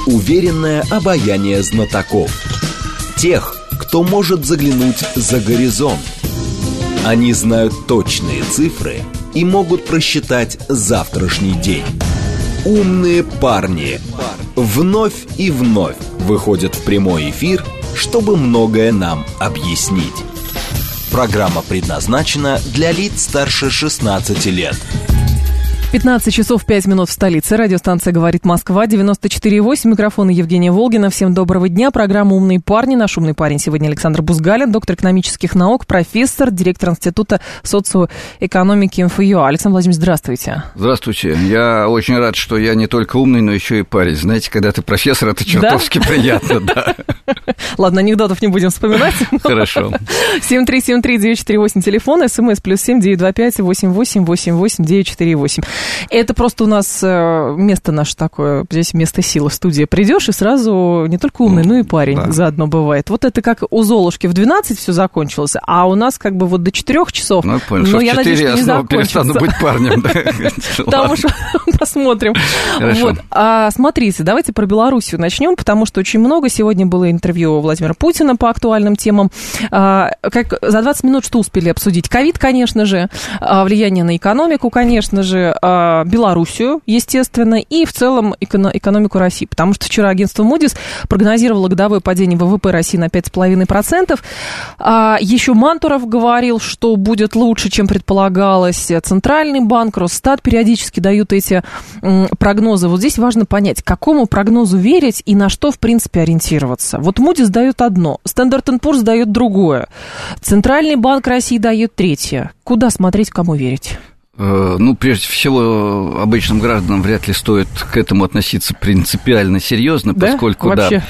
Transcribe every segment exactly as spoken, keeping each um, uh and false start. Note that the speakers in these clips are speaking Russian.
Уверенное обаяние знатоков. Тех, кто может заглянуть за горизонт. Они знают точные цифры и могут просчитать завтрашний день. Умные парни вновь и вновь выходят в прямой эфир, чтобы многое нам объяснить. Программа предназначена для лиц старше шестнадцати лет. пятнадцать часов пять минут в столице. Радиостанция «Говорит Москва», девяносто четыре и восемь. Микрофон Евгения Волгина. Всем доброго дня. Программа «Умные парни». Наш умный парень сегодня Александр Бузгалин, доктор экономических наук, профессор, директор Института социоэкономики эм эф ю а. Александр Владимирович, здравствуйте. Здравствуйте. Я очень рад, что я не только умный, но еще и парень. Знаете, когда ты профессор, это чертовски приятно, да. Ладно, анекдотов не будем вспоминать. Хорошо. семь три семь три девять четыре восемь, телефон, смс плюс семь девять два пять восемь восемь восемь восемь девять четыре восемь. Это просто у нас место наше такое, здесь место силы, студия. Придешь и сразу не только умный, но и парень да. заодно бывает. Вот это как у Золушки в двенадцать все закончилось, а у нас как бы вот до четырех часов. Ну, я понял, но я надеюсь, что не снова перестану быть парнем. Потому что посмотрим. Смотрите, давайте про Белоруссию начнем, потому что очень много. Сегодня было интервью Владимира Путина по актуальным темам. Как за двадцать минут что успели обсудить? Ковид, конечно же, влияние на экономику, конечно же, Белоруссию, естественно, и в целом экономику России. Потому что вчера агентство Moody's прогнозировало годовое падение вэ вэ пэ России на пять целых пять десятых процента. Еще Мантуров говорил, что будет лучше, чем предполагалось. Центральный банк, Росстат периодически дают эти прогнозы. Вот здесь важно понять, какому прогнозу верить и на что, в принципе, ориентироваться. Вот Moody's дает одно, Standard энд Poor's дает другое. Центральный банк России дает третье. Куда смотреть, кому верить? Ну, прежде всего, обычным гражданам вряд ли стоит к этому относиться принципиально серьезно, да? Поскольку, Вообще?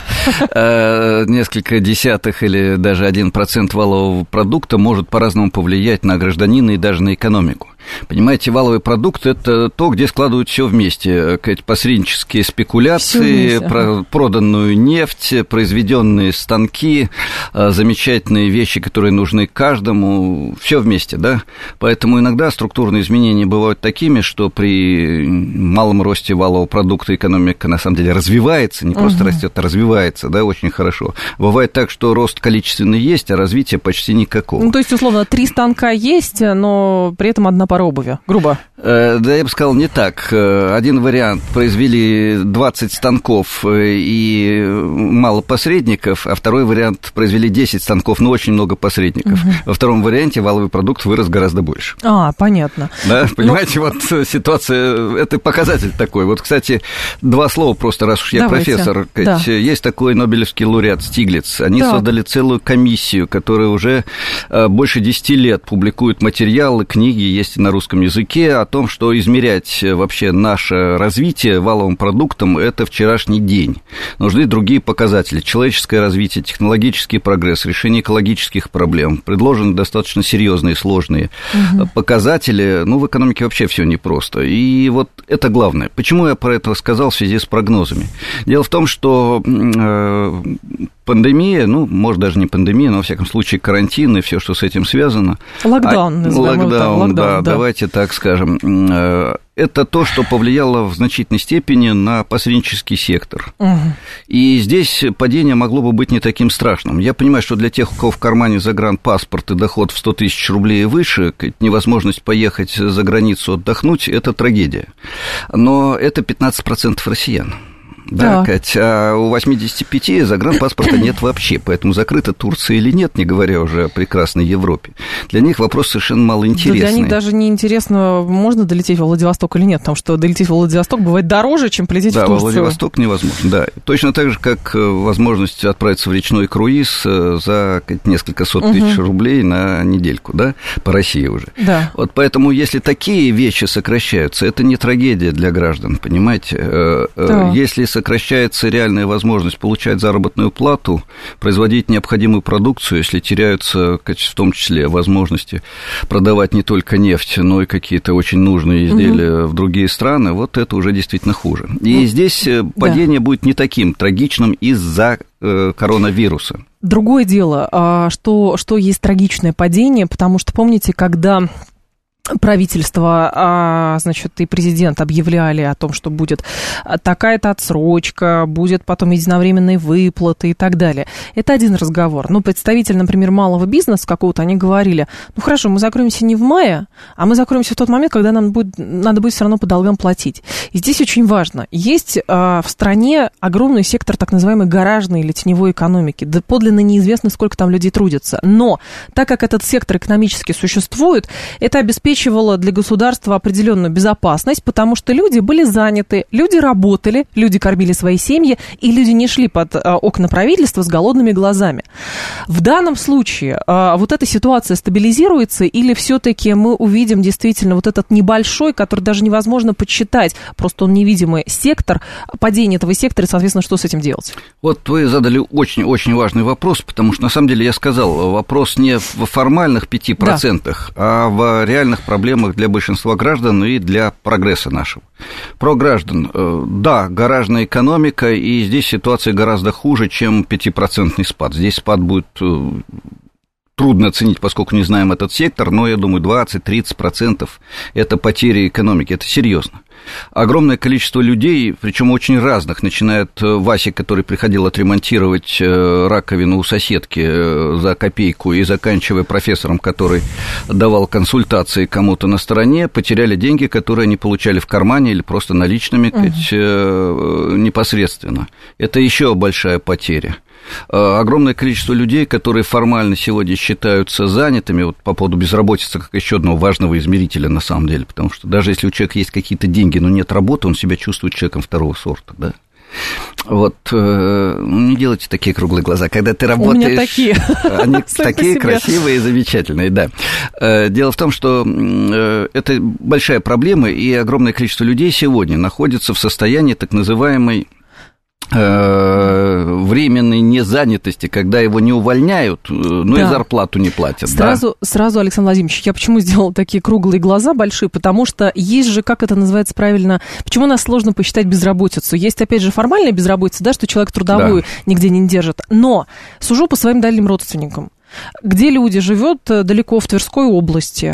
да, несколько десятых или даже один процент валового продукта может по-разному повлиять на гражданина и даже на экономику. Понимаете, валовый продукт – это то, где складывают все вместе. Посреднические спекуляции, про, проданную нефть, произведенные станки, замечательные вещи, которые нужны каждому, все вместе, да? Поэтому иногда структурные изменения бывают такими, что при малом росте валового продукта экономика на самом деле развивается, не просто угу. растет, а развивается, да, очень хорошо. Бывает так, что рост количественный есть, а развития почти никакого. Ну, то есть, условно, три станка есть, но при этом одна пара обуви, грубо. Да, я бы сказал, не так. Один вариант: произвели двадцать станков и мало посредников, а второй вариант: произвели десять станков, но очень много посредников. Угу. Во втором варианте валовый продукт вырос гораздо больше. А, понятно. Да, понимаете, но... вот ситуация, это показатель такой. Вот, кстати, два слова просто, раз уж я Давайте. профессор. Да. Есть такой нобелевский лауреат Стиглиц. Они так. создали целую комиссию, которая уже больше десяти лет публикует материалы, книги, есть и на русском языке, о том, что измерять вообще наше развитие валовым продуктом – это вчерашний день. Нужны другие показатели: человеческое развитие, технологический прогресс, решение экологических проблем. Предложены достаточно серьезные, сложные угу. показатели. Ну, в экономике вообще все непросто. И вот это главное. Почему я про это сказал в связи с прогнозами? Дело в том, что э, пандемия, ну, может, даже не пандемия, но, во всяком случае, карантин и все, что с этим связано. Локдаун, а, локдаун, так, локдаун, да, да, давайте так скажем. Это то, что повлияло в значительной степени на посреднический сектор. Угу. И здесь падение могло бы быть не таким страшным. Я понимаю, что для тех, у кого в кармане загранпаспорт и доход в сто тысяч рублей и выше, невозможность поехать за границу отдохнуть – это трагедия. Но это пятнадцать процентов россиян. Да, Кать, а у восемьдесят пять загранпаспорта нет вообще, поэтому закрыта Турция или нет, не говоря уже о прекрасной Европе. Для них вопрос совершенно малоинтересный. Да, для них даже не интересно, можно долететь во Владивосток или нет, потому что долететь во Владивосток бывает дороже, чем полететь да, в Турцию. Да, во Владивосток невозможно, да. Точно так же, как возможность отправиться в речной круиз за несколько сот угу. тысяч рублей на недельку, да, по России уже. Да. Вот поэтому, если такие вещи сокращаются, это не трагедия для граждан, понимаете? Да. Если сокращается реальная возможность получать заработную плату, производить необходимую продукцию, если теряются, в том числе, возможности продавать не только нефть, но и какие-то очень нужные изделия угу. в другие страны, вот это уже действительно хуже. И ну, здесь падение да. будет не таким трагичным из-за коронавируса. Другое дело, что, что есть трагичное падение, потому что, помните, когда правительство, значит, и президент объявляли о том, что будет такая-то отсрочка, будет потом единовременные выплаты и так далее. Это один разговор. Ну, представитель, например, малого бизнеса какого-то, они говорили, ну, хорошо, мы закроемся не в мае, а мы закроемся в тот момент, когда нам будет, надо будет все равно по долгам платить. И здесь очень важно. Есть а, в стране огромный сектор так называемой гаражной или теневой экономики. Да подлинно неизвестно, сколько там людей трудится. Но так как этот сектор экономически существует, это обеспечивает для государства определенную безопасность, потому что люди были заняты, люди работали, люди кормили свои семьи, и люди не шли под а, окна правительства с голодными глазами. В данном случае а, вот эта ситуация стабилизируется, или все-таки мы увидим действительно вот этот небольшой, который даже невозможно подсчитать, просто он невидимый сектор, падение этого сектора, и, соответственно, что с этим делать? Вот вы задали очень-очень важный вопрос, потому что, на самом деле, я сказал, вопрос не в формальных пяти процентах, да. а в реальных проблемах для большинства граждан и для прогресса нашего. Про граждан. Да, гаражная экономика, и здесь ситуация гораздо хуже, чем пятипроцентный спад. Здесь спад будет трудно оценить, поскольку не знаем этот сектор, но, я думаю, двадцать-тридцать процентов это потери экономики, это серьезно. Огромное количество людей, причем очень разных, начиная от Васи, который приходил отремонтировать раковину у соседки за копейку, и заканчивая профессором, который давал консультации кому-то на стороне, потеряли деньги, которые они получали в кармане или просто наличными, uh-huh. непосредственно. Это еще большая потеря. Огромное количество людей, которые формально сегодня считаются занятыми, вот по поводу безработицы, как еще одного важного измерителя на самом деле, потому что даже если у человека есть какие-то деньги, но нет работы, он себя чувствует человеком второго сорта, да. Вот, не делайте такие круглые глаза, когда ты работаешь... У меня такие. Они такие красивые и замечательные, да. Дело в том, что это большая проблема, и огромное количество людей сегодня находится в состоянии так называемой временной незанятости, когда его не увольняют, но да. и зарплату не платят. Сразу, да? сразу, Александр Владимирович, я почему сделала такие круглые глаза большие? Потому что есть же, как это называется правильно, почему нас сложно посчитать безработицу? Есть, опять же, формальная безработица, да, что человек трудовую да. нигде не держит, но сужу по своим дальним родственникам. Где люди живут далеко в Тверской области,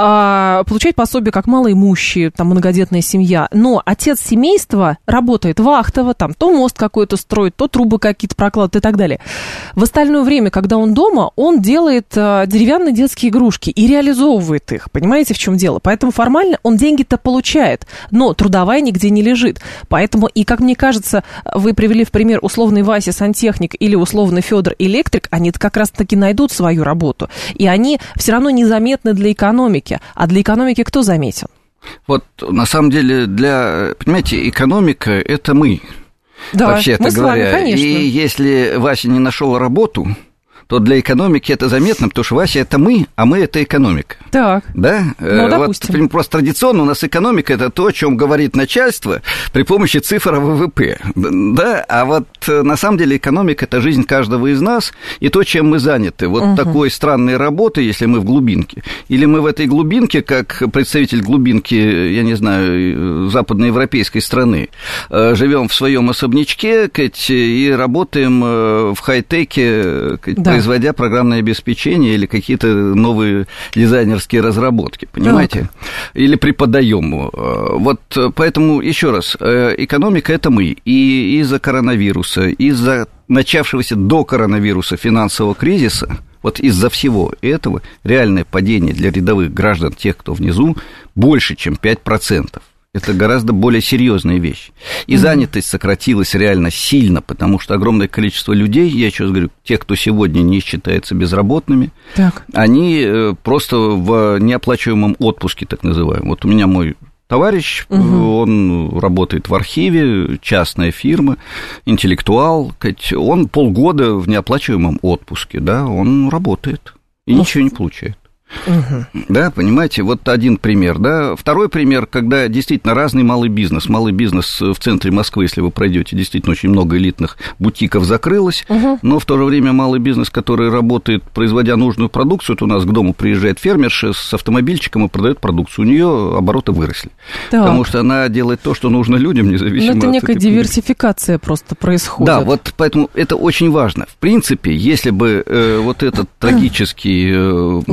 а, получают пособие как малоимущие, там многодетная семья, но отец семейства работает вахтово, там то мост какой-то строит, то трубы какие-то прокладывает и так далее. В остальное время, когда он дома, он делает а, деревянные детские игрушки и реализовывает их, понимаете, в чем дело? Поэтому формально он деньги-то получает, но трудовая нигде не лежит. Поэтому, и как мне кажется, вы привели в пример условный Вася сантехник или условный Федор электрик, они как раз-таки найдут свою работу, и они все равно незаметны для экономики. А для экономики кто заметен? Вот, на самом деле, для, понимаете, экономика – это мы, да, вообще-то мы с вами, говоря. конечно. И если Вася не нашел работу, то для экономики это заметно, потому что Вася – это мы, а мы – это экономика. Так, да? ну, допустим. Вот, просто традиционно у нас экономика – это то, о чем говорит начальство при помощи цифр ВВП. Да? А вот на самом деле экономика – это жизнь каждого из нас и то, чем мы заняты. Вот угу. такой странной работы, если мы в глубинке. Или мы в этой глубинке, как представитель глубинки, я не знаю, западноевропейской страны, живем в своем особнячке и работаем в хай-теке, да. производя программное обеспечение или какие-то новые дизайнерские разработки, понимаете? Так. Или преподаем. Вот поэтому, еще раз, экономика – это мы. И из-за коронавируса, из-за начавшегося до коронавируса финансового кризиса, вот из-за всего этого реальное падение для рядовых граждан, тех, кто внизу, больше, чем пять процентов. Это гораздо более серьезная вещь. И mm-hmm. занятость сократилась реально сильно, потому что огромное количество людей, я сейчас говорю, те, кто сегодня не считается безработными, так. они просто в неоплачиваемом отпуске, так называемом. Вот у меня мой товарищ, угу. он работает в архиве, частная фирма, интеллектуал, он полгода в неоплачиваемом отпуске, да, он работает и ну, ничего не получает. Угу. Да, понимаете, вот один пример, да. Второй пример, когда действительно разный малый бизнес. Малый бизнес в центре Москвы, если вы пройдете, действительно очень много элитных бутиков закрылось, угу. но в то же время малый бизнес, который работает, производя нужную продукцию, вот у нас к дому приезжает фермерша с автомобильчиком и продает продукцию, у нее обороты выросли, так. потому что она делает то, что нужно людям, независимо от... Но это некая этой... диверсификация просто происходит. Да, вот поэтому это очень важно. В принципе, если бы э, вот этот трагический... Э, локдаун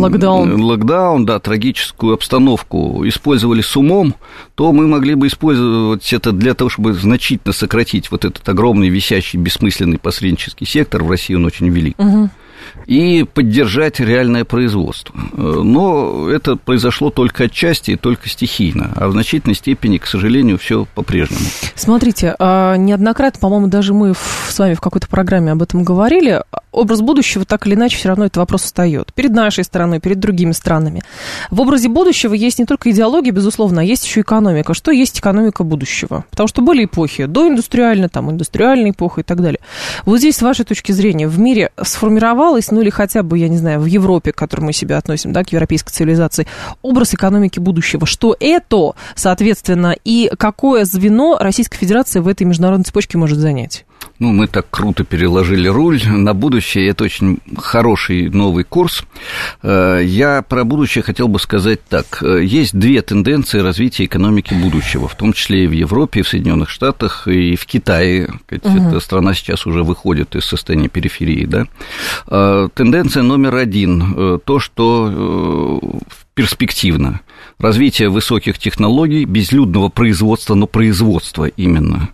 локдаун. локдаун, да, трагическую обстановку использовали с умом, то мы могли бы использовать это для того, чтобы значительно сократить вот этот огромный, висящий, бессмысленный посреднический сектор. В России он очень велик. Угу. И поддержать реальное производство. Но это произошло только отчасти и только стихийно, а в значительной степени, к сожалению, все по-прежнему. Смотрите, неоднократно, по-моему, даже мы с вами в какой-то программе об этом говорили, образ будущего так или иначе все равно этот вопрос встает. Перед нашей страной, перед другими странами. В образе будущего есть не только идеология, безусловно, а есть еще экономика. Что есть экономика будущего? Потому что были эпохи доиндустриальная, там, индустриальная эпоха и так далее. Вот здесь, с вашей точки зрения, в мире сформировалось, ну или хотя бы, я не знаю, в Европе, к которой мы себя относим, да, к европейской цивилизации, образ экономики будущего. Что это, соответственно, и какое звено Российская Федерация в этой международной цепочке может занять? Ну, мы так круто переложили руль на будущее. Это очень хороший новый курс. Я про будущее хотел бы сказать так. Есть две тенденции развития экономики будущего, в том числе и в Европе, и в Соединенных Штатах, и в Китае. Угу. Эта страна сейчас уже выходит из состояния периферии, да. Тенденция номер один. То, что перспективно. Развитие высоких технологий, безлюдного производства, но производства именно,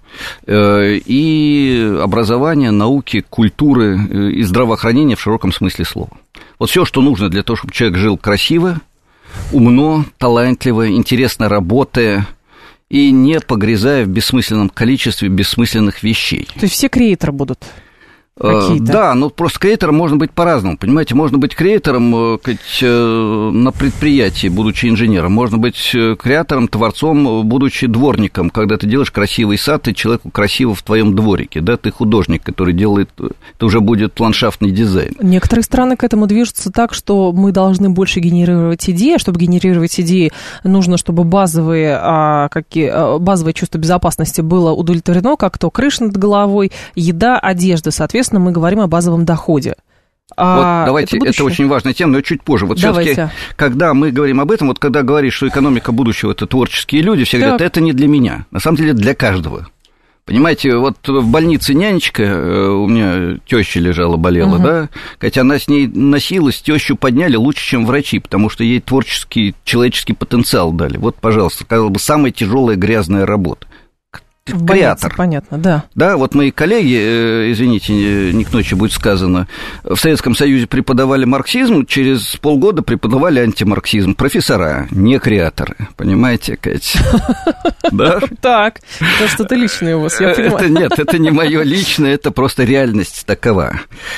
и образование, науки, культуры и здравоохранения в широком смысле слова. Вот все, что нужно для того, чтобы человек жил красиво, умно, талантливо, интересно работая и не погрязая в бессмысленном количестве бессмысленных вещей. То есть все креаторы будут? Какие-то. Да, но просто креатором можно быть по-разному, понимаете, можно быть креатором на предприятии, будучи инженером, можно быть креатором, творцом, будучи дворником, когда ты делаешь красивый сад, и человеку красиво в твоем дворике, да, ты художник, который делает, это уже будет ландшафтный дизайн. Некоторые страны к этому движутся так, что мы должны больше генерировать идеи, чтобы генерировать идеи, нужно, чтобы базовые, а, какие, базовое чувство безопасности было удовлетворено, как то крыша над головой, еда, одежда, соответственно, мы говорим о базовом доходе. А вот давайте, это, это очень важная тема, но чуть позже. Вот все-таки, когда мы говорим об этом, вот когда говоришь, что экономика будущего – это творческие люди, все так. говорят, это не для меня. На самом деле, для каждого. Понимаете, вот в больнице нянечка, у меня теща лежала, болела, угу. да, хотя она с ней носилась, тещу подняли лучше, чем врачи, потому что ей творческий, человеческий потенциал дали. Вот, пожалуйста, казалось бы, самая тяжелая грязная работа. В креатор. Понятно, да. Да, вот мои коллеги, извините, не к ночи будет сказано, в Советском Союзе преподавали марксизм, через полгода преподавали антимарксизм. Профессора, не креаторы, понимаете, Катя? Да? Так, это что-то личное у вас, я понимаю. Это нет, это не мое личное, это просто реальность такова.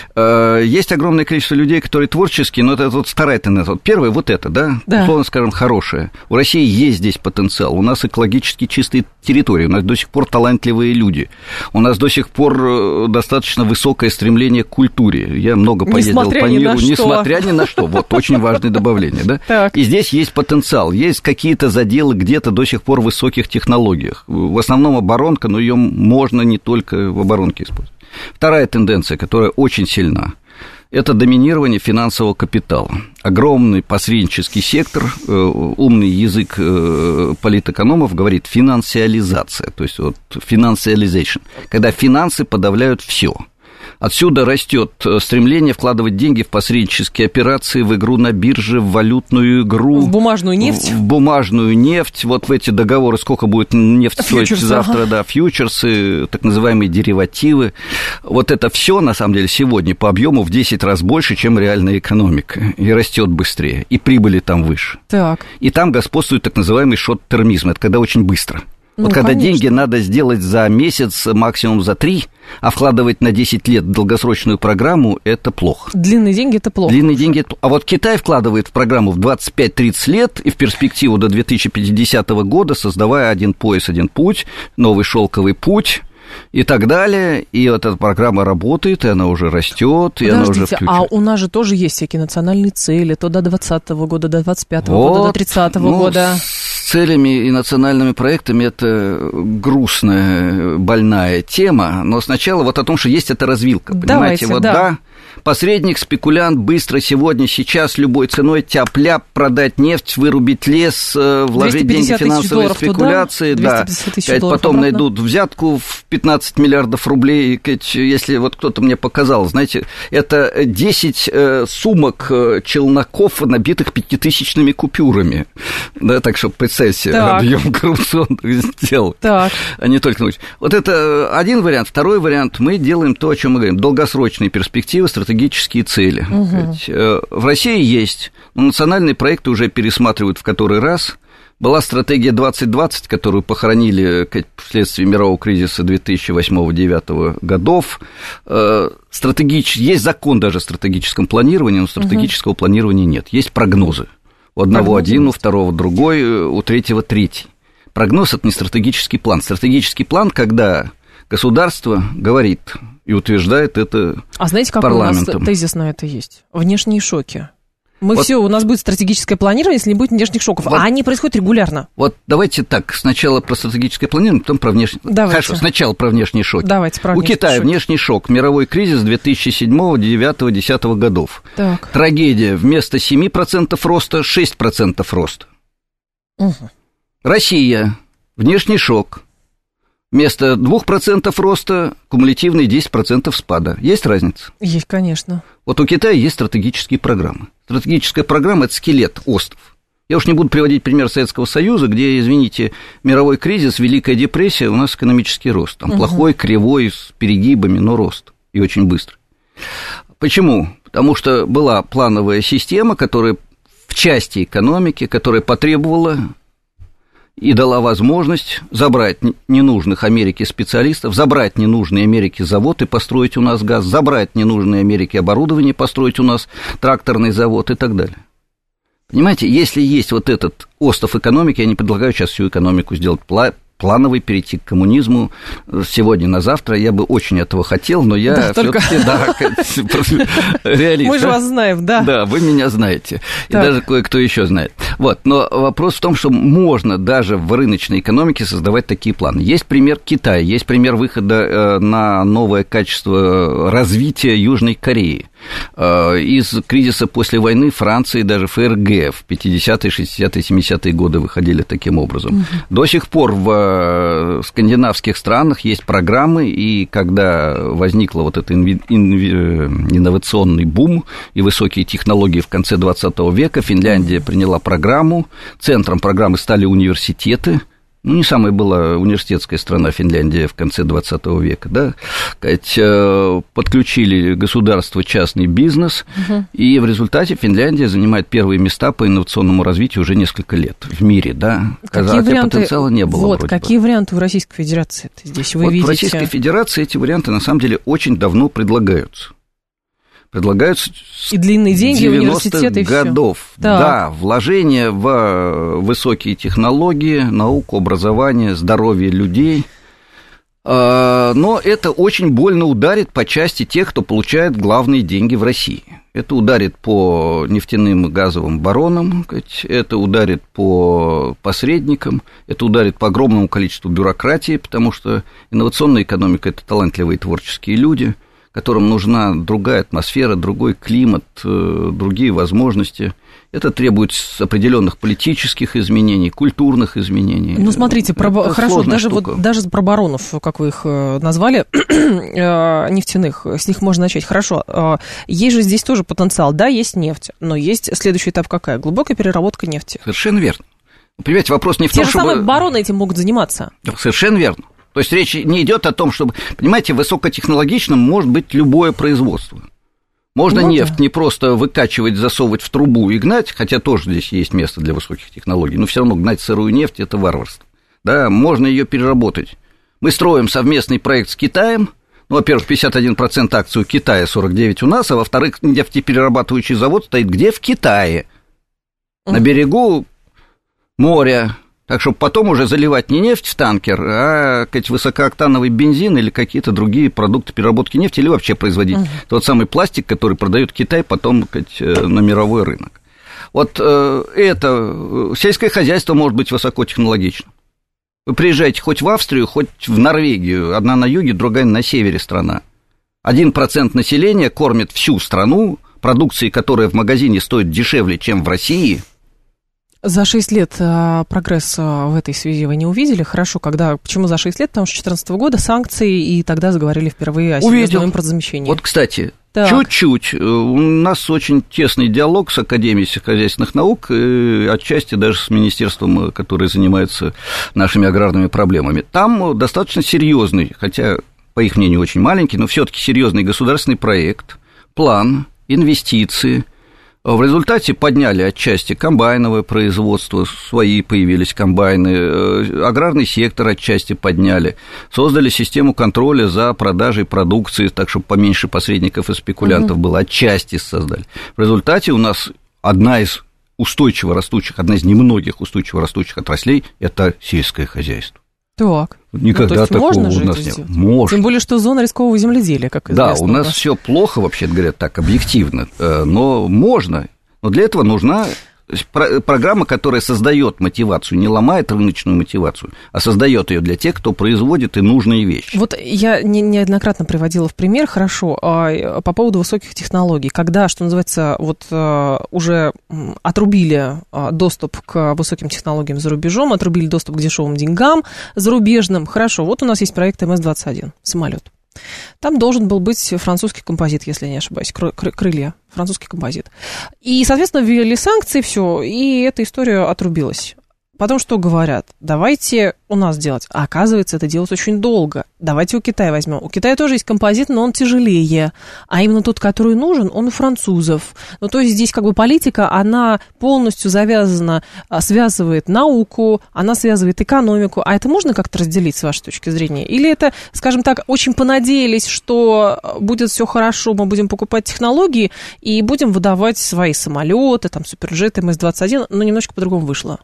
Есть огромное количество людей, которые творческие, но это вот вторая тенденция. Первое, вот это, да, условно скажем, хорошее. У России есть здесь потенциал, у нас экологически чистые территории, у нас до сих пор талантливые люди. У нас до сих пор достаточно высокое стремление к культуре. Я много поездил несмотря по миру, ни несмотря ни на что. Вот, очень важное добавление, да? Так. И здесь есть потенциал, есть какие-то заделы где-то до сих пор в высоких технологиях. В основном оборонка, но ее можно не только в оборонке использовать. Вторая тенденция, которая очень сильна, это доминирование финансового капитала. Огромный посреднический сектор, умный язык политэкономов говорит финансиализация, то есть вот financialization, когда финансы подавляют все. Отсюда растет стремление вкладывать деньги в посреднические операции, в игру на бирже, в валютную игру. В бумажную нефть. В, в бумажную нефть. Вот в эти договоры, сколько будет нефть стоить завтра, ага. да, фьючерсы, так называемые деривативы. Вот это все на самом деле, сегодня по объему в десять раз больше, чем реальная экономика. И растет быстрее. И прибыли там выше. Так. И там господствует так называемый шорт-термизм. Это когда очень быстро. Вот ну, когда конечно. деньги надо сделать за месяц, максимум за три, а вкладывать на десять лет в долгосрочную программу – это плохо. Длинные деньги – это плохо. Длинные деньги – это плохо. А вот Китай вкладывает в программу в двадцать пять тридцать лет и в перспективу до две тысячи пятидесятого года, создавая один пояс, один путь, новый шелковый путь и так далее. И вот эта программа работает, и она уже растет, и она уже включена. А у нас же тоже есть всякие национальные цели, то до двадцатого года, до двадцать пятого вот, года, до тридцатого ну, года. С целями и национальными проектами это грустная, больная тема, но сначала вот о том, что есть эта развилка, понимаете, Давайте, вот да. да, посредник, спекулянт, быстро сегодня, сейчас, любой ценой тяп-ляп, продать нефть, вырубить лес, вложить деньги в финансовые спекуляции, да, потом обратно найдут взятку в пятнадцать миллиардов рублей, если вот кто-то мне показал, знаете, это десять сумок челноков, набитых пятитысячными купюрами, да, так что представьте, объем коррупционных дел, так. а не только научных. Вот это один вариант. Второй вариант, мы делаем то, о чем мы говорим, долгосрочные перспективы, стратегические цели. Угу. В России есть, но национальные проекты уже пересматривают в который раз. Была стратегия двадцать двадцать, которую похоронили вследствие мирового кризиса две тысячи восьмого — две тысячи девятого годов. Стратегич... Есть закон даже о стратегическом планировании, но стратегического угу. планирования нет. Есть прогнозы. У одного прогнозы один, есть. У второго другой, у третьего третий. Прогноз – это не стратегический план. Стратегический план, когда государство говорит и утверждает это парламентом. А знаете, какой у нас тезис на это есть? Внешние шоки. Мы вот, все, у нас будет стратегическое планирование, если не будет внешних шоков. Вот, а они происходят регулярно. Вот давайте так, сначала про стратегическое планирование, потом про внешние... Давайте. Хорошо, сначала про внешние шоки. Давайте про внешние У Китая шоки. Внешний шок, мировой кризис две тысячи седьмого, две тысячи девятого, две тысячи десятого годов. Так. Трагедия, вместо семь процентов роста, шесть процентов роста. Угу. Россия, внешний шок. Вместо двух процентов роста кумулятивный десять процентов спада. Есть разница? Есть, конечно. Вот у Китая есть стратегические программы. Стратегическая программа – это скелет, остров. Я уж не буду приводить пример Советского Союза, где, извините, мировой кризис, Великая депрессия, у нас экономический рост. Там угу. плохой, кривой, с перегибами, но рост. И очень быстро. Почему? Потому что была плановая система, которая в части экономики, которая потребовала... и дала возможность забрать ненужных Америке специалистов, забрать ненужные Америке завод и построить у нас газ, забрать ненужные Америке оборудование, построить у нас тракторный завод и так далее. Понимаете, если есть вот этот остров экономики, я не предлагаю сейчас всю экономику сделать плановый, перейти к коммунизму сегодня на завтра. Я бы очень этого хотел, но я да, все-таки только... да, реалист. Мы же вас знаем, да. Да, вы меня знаете. И так. даже кое-кто еще знает. Вот. Но вопрос в том, что можно даже в рыночной экономике создавать такие планы. Есть пример Китая, есть пример выхода на новое качество развития Южной Кореи. Из кризиса после войны Франции, даже ФРГ в пятидесятые, шестидесятые, семидесятые годы выходили таким образом. Угу. До сих пор в скандинавских странах есть программы, и когда возникла вот этот инви... инновационный бум и высокие технологии в конце двадцатого века, Финляндия приняла программу, центром программы стали университеты. Ну, не самая была университетская страна Финляндия в конце двадцатого века, да, подключили государство, частный бизнес, угу. и в результате Финляндия занимает первые места по инновационному развитию уже несколько лет в мире, да, какие варианты, потенциала не было. Вот, какие бы. варианты у Российской Федерации здесь вы вот видите? В Российской Федерации эти варианты, на самом деле, очень давно предлагаются. Предлагаются и длинные деньги, университеты, и годов. Всё. Да, вложения в высокие технологии, науку, образование, здоровье людей. Но это очень больно ударит по части тех, кто получает главные деньги в России. Это ударит по нефтяным и газовым баронам, это ударит по посредникам, это ударит по огромному количеству бюрократии, потому что инновационная экономика – это талантливые творческие люди, которым нужна другая атмосфера, другой климат, другие возможности. Это требует определенных политических изменений, культурных изменений. Ну, смотрите, про... хорошо, даже, вот, даже про баронов, как вы их назвали, нефтяных, с них можно начать. Хорошо, есть же здесь тоже потенциал. Да, есть нефть, но есть следующий этап какая? Глубокая переработка нефти. Совершенно верно. Понимаете, вопрос не в том, чтобы... Те же самые бароны этим могут заниматься. Совершенно верно. То есть речь не идет о том, чтобы, понимаете, высокотехнологичным может быть любое производство. Можно ну, нефть да. не просто выкачивать, засовывать в трубу и гнать, хотя тоже здесь есть место для высоких технологий, но все равно гнать сырую нефть – это варварство. Да, можно ее переработать. Мы строим совместный проект с Китаем. Ну, во-первых, пятьдесят один процент акций у Китая, сорок девять процентов у нас, а во-вторых, нефтеперерабатывающий завод стоит где? В Китае, на берегу моря. Так, чтобы потом уже заливать не нефть в танкер, а сказать, высокооктановый бензин или какие-то другие продукты переработки нефти, или вообще производить uh-huh. тот самый пластик, который продает Китай потом сказать, на мировой рынок. Вот это сельское хозяйство может быть высокотехнологичным. Вы приезжаете хоть в Австрию, хоть в Норвегию, одна на юге, другая на севере страна. один процент населения кормит всю страну продукцией, которая в магазине стоит дешевле, чем в России. За шесть лет а, прогресса в этой связи вы не увидели? Хорошо, когда... Почему за шесть лет? Потому что с две тысячи четырнадцатого года санкции, и тогда заговорили впервые о серьезном импортозамещении. Вот, кстати, так. чуть-чуть. У нас очень тесный диалог с Академией сельскохозяйственных наук, и отчасти даже с министерством, которое занимается нашими аграрными проблемами. Там достаточно серьезный, хотя, по их мнению, очень маленький, но все-таки серьезный государственный проект, план, инвестиции. В результате подняли отчасти комбайновое производство, свои появились комбайны, аграрный сектор отчасти подняли, создали систему контроля за продажей продукции, так, чтобы поменьше посредников и спекулянтов угу. было, отчасти создали. В результате у нас одна из устойчиво растущих, одна из немногих устойчиво растущих отраслей – это сельское хозяйство. Так. Никогда ну, такого можно у нас не было. Можно. Тем более, что зона рискового земледелия, как известно. Да, у нас все плохо, вообще говоря, так объективно, но можно. Но для этого нужна программа, которая создает мотивацию, не ломает рыночную мотивацию, а создает ее для тех, кто производит и нужные вещи. Вот я неоднократно приводила в пример, хорошо, по поводу высоких технологий, когда, что называется, вот уже отрубили доступ к высоким технологиям за рубежом, отрубили доступ к дешевым деньгам зарубежным, хорошо, вот у нас есть проект эм эс двадцать один, самолет. Там должен был быть французский композит, если я не ошибаюсь, крылья, французский композит. И, соответственно, ввели санкции, все, и эта история отрубилась. Потом что говорят? Давайте у нас делать. А оказывается, это делать очень долго. Давайте у Китая возьмем. У Китая тоже есть композит, но он тяжелее. А именно тот, который нужен, он у французов. Ну, то есть здесь как бы политика, она полностью завязана, связывает науку, она связывает экономику. А это можно как-то разделить с вашей точки зрения? Или это, скажем так, очень понадеялись, что будет все хорошо, мы будем покупать технологии и будем выдавать свои самолеты, там, суперджеты, эм эс двадцать один, но немножечко по-другому вышло?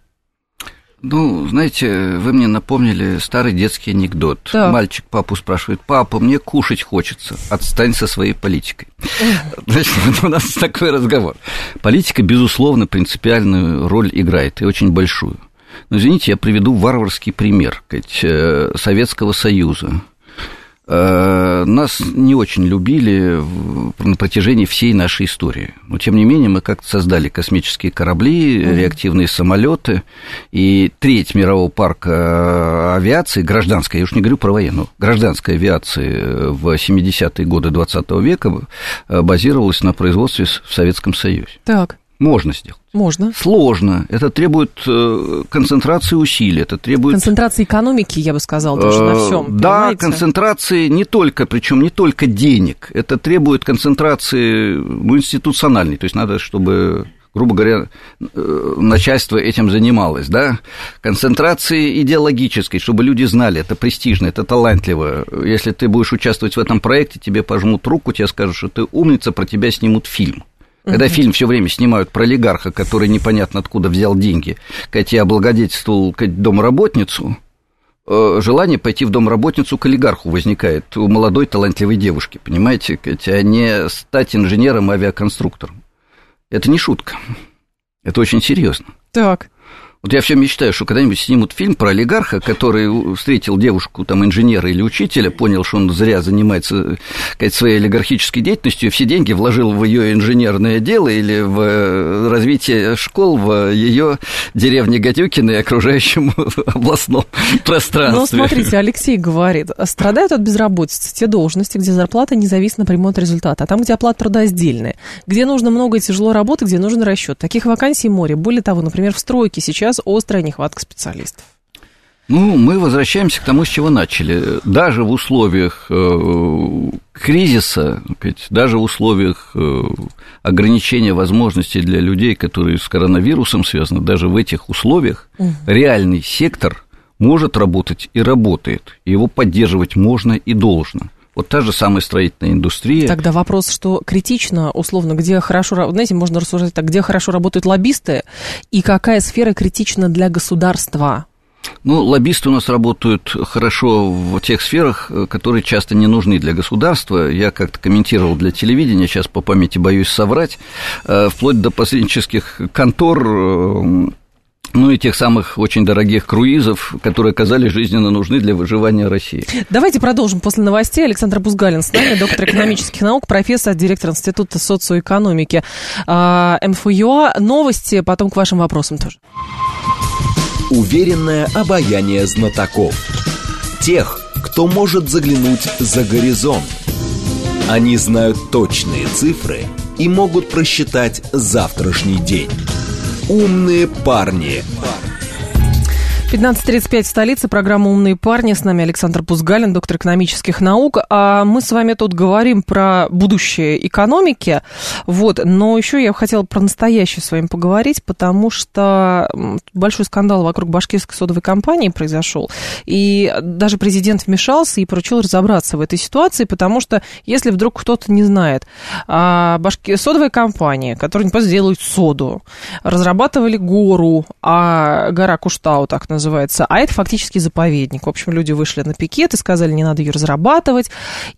Ну, знаете, вы мне напомнили старый детский анекдот. Так. Мальчик папу спрашивает: папа, мне кушать хочется, отстань со своей политикой. Значит, у нас такой разговор. Политика, безусловно, принципиальную роль играет, и очень большую. Но, извините, я приведу варварский пример Советского Союза. Нас не очень любили на протяжении всей нашей истории. Но, тем не менее, мы как-то создали космические корабли, mm-hmm. реактивные самолеты, и треть мирового парка авиации, гражданской, я уж не говорю про военную, гражданской авиации в семидесятые годы двадцатого века базировалась на производстве в Советском Союзе. Так. Можно сделать. Можно. Сложно. Это требует концентрации усилий, это требует... Концентрации экономики, я бы сказал, даже на всем. Да, понимаете? Концентрации не только, причем не только денег, это требует концентрации ну, институциональной, то есть надо, чтобы, грубо говоря, начальство этим занималось, да, концентрации идеологической, чтобы люди знали, это престижно, это талантливо. Если ты будешь участвовать в этом проекте, тебе пожмут руку, тебе скажут, что ты умница, про тебя снимут фильм. Когда uh-huh. фильм все время снимают про олигарха, который непонятно откуда взял деньги, Катя облагодетельствовал домработницу, желание пойти в домработницу к олигарху возникает у молодой талантливой девушки, понимаете, Катя, а не стать инженером и авиаконструктором. Это не шутка, это очень серьезно. Так. Вот я все мечтаю, что когда-нибудь снимут фильм про олигарха, который встретил девушку, там, инженера или учителя, понял, что он зря занимается сказать, своей олигархической деятельностью, и все деньги вложил в ее инженерное дело или в развитие школ в ее деревне Гадюкино и окружающем областном пространстве. Ну, смотрите, Алексей говорит, страдают от безработицы те должности, где зарплата не зависит напрямую от результата, а там, где оплата труда сдельная, где нужно много и тяжело работать, где нужен расчет. Таких вакансий море. Более того, например, в стройке сейчас острая нехватка специалистов. Ну, мы возвращаемся к тому, с чего начали. Даже в условиях э, кризиса, даже в условиях э, ограничения возможностей для людей, которые с коронавирусом связаны, даже в этих условиях угу. реальный сектор может работать и работает. Его поддерживать можно и должно. Вот та же самая строительная индустрия. Тогда вопрос, что критично, условно, где хорошо, знаете, можно рассуждать так, где хорошо работают лоббисты и какая сфера критична для государства? Ну, лоббисты у нас работают хорошо в тех сферах, которые часто не нужны для государства. Я как-то комментировал для телевидения, сейчас по памяти боюсь соврать, вплоть до посреднических контор, Ну и тех самых очень дорогих круизов, которые оказались жизненно нужны для выживания России. Давайте продолжим после новостей. Александр Бузгалин с нами, доктор экономических наук, профессор, директор Института социоэкономики эм эф ю а. Новости, потом к вашим вопросам тоже. Уверенное обаяние знатоков. Тех, кто может заглянуть за горизонт. Они знают точные цифры и могут просчитать завтрашний день. Умные парни. пятнадцать тридцать пять в столице, программа «Умные парни». С нами Александр Бузгалин, доктор экономических наук. А мы с вами тут говорим про будущее экономики, вот, но еще я хотела про настоящее с вами поговорить, потому что большой скандал вокруг башкирской содовой компании произошел, и даже президент вмешался и поручил разобраться в этой ситуации, потому что, если вдруг кто-то не знает, башки... содовая компания, которая не просто делает соду, разрабатывали гору, а гора Куштау, так называется, называется, а это фактически заповедник. В общем, люди вышли на пикет и сказали, не надо ее разрабатывать.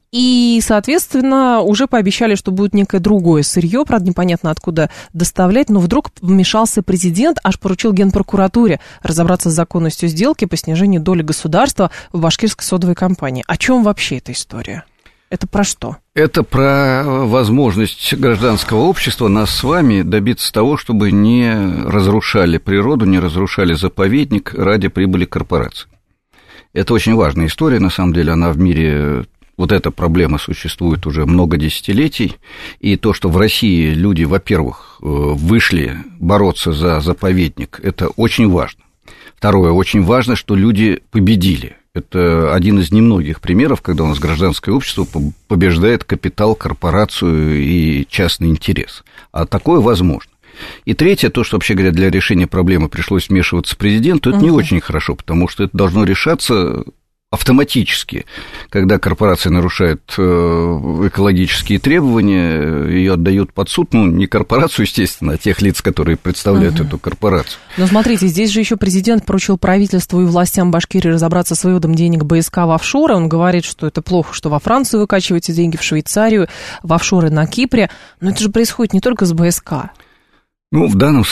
И, соответственно, уже пообещали, что будет некое другое сырье, правда, непонятно откуда доставлять, но вдруг вмешался президент, аж поручил Генпрокуратуре разобраться с законностью сделки по снижению доли государства в башкирской содовой компании. О чем вообще эта история? Это про что? Это про возможность гражданского общества, нас с вами, добиться того, чтобы не разрушали природу, не разрушали заповедник ради прибыли корпораций. Это очень важная история, на самом деле, она в мире, вот эта проблема существует уже много десятилетий, и то, что в России люди, во-первых, вышли бороться за заповедник, это очень важно. Второе, очень важно, что люди победили. Это один из немногих примеров, когда у нас гражданское общество побеждает капитал, корпорацию и частный интерес. А такое возможно. И третье, то, что, вообще говоря, для решения проблемы пришлось вмешиваться президенту, это угу. не очень хорошо, потому что это должно решаться автоматически, когда корпорация нарушает экологические требования, ее отдают под суд, ну, не корпорацию, естественно, а тех лиц, которые представляют угу. эту корпорацию. Но смотрите, здесь же еще президент поручил правительству и властям Башкирии разобраться с выводом денег БСК в офшоры. Он говорит, что это плохо, что во Францию выкачиваете деньги, в Швейцарию, в офшоры на Кипре. Но это же происходит не только с БСК. Ну, в данном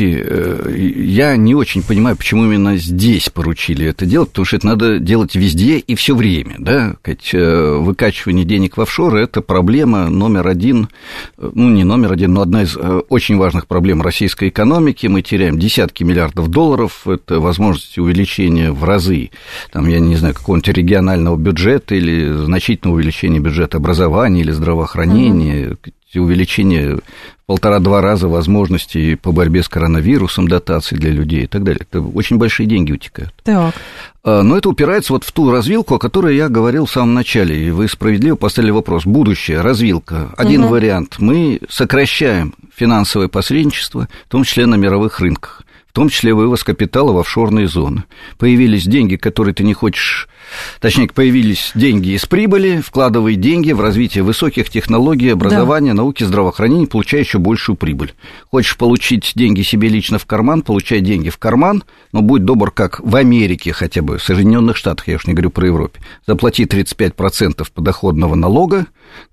случае я не очень понимаю, почему именно здесь поручили это делать, потому что это надо делать везде и все время, да, выкачивание денег в офшоры – это проблема номер один, ну, не номер один, но одна из очень важных проблем российской экономики, мы теряем десятки миллиардов долларов, это возможность увеличения в разы, там, я не знаю, какого-нибудь регионального бюджета или значительного увеличения бюджета образования или здравоохранения, mm-hmm. увеличение в полтора-два раза возможностей по борьбе с коронавирусом, дотаций для людей и так далее. Это очень большие деньги утекают. Так. Но это упирается вот в ту развилку, о которой я говорил в самом начале, и вы справедливо поставили вопрос. Будущее, развилка. Один угу. вариант. Мы сокращаем финансовое посредничество, в том числе на мировых рынках. В том числе вывоз капитала в офшорные зоны. Появились деньги, которые ты не хочешь... Точнее, появились деньги из прибыли, вкладывай деньги в развитие высоких технологий, образования, да. науки, здравоохранения, получай еще большую прибыль. Хочешь получить деньги себе лично в карман, получай деньги в карман, но будь добр, как в Америке хотя бы, в Соединенных Штатах, я уж не говорю про Европу, заплати тридцать пять процентов подоходного налога,